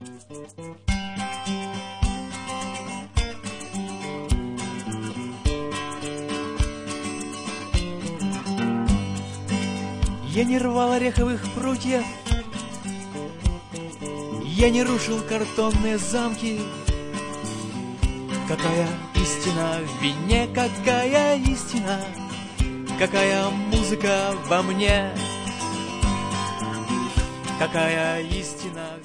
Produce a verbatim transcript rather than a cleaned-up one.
Я не рвал ореховых прутьев, я не рушил картонные замки. Какая истина в вине, какая истина, какая музыка во мне, какая истина